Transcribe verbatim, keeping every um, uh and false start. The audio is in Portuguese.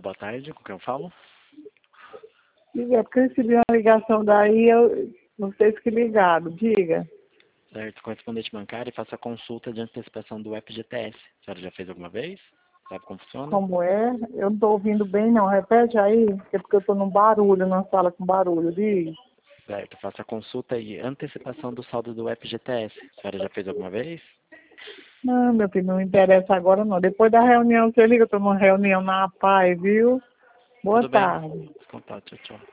boa tarde, com quem eu falo? Diga, porque eu recebi uma ligação daí, eu não sei se que ligaram, diga. Certo, correspondente bancário e faça a consulta de antecipação do F G T S. A senhora já fez alguma vez? Sabe como funciona? Como é? Eu não estou ouvindo bem não, repete aí, é porque eu estou num barulho, numa sala com barulho, diga. Certo, faça a consulta e antecipação do saldo do F G T S. A senhora já fez alguma vez? Não, meu filho, não me interessa agora não. Depois da reunião, você liga, eu estou numa reunião na paz, viu? Boa Tudo bem. tarde. Contato, tchau, tchau.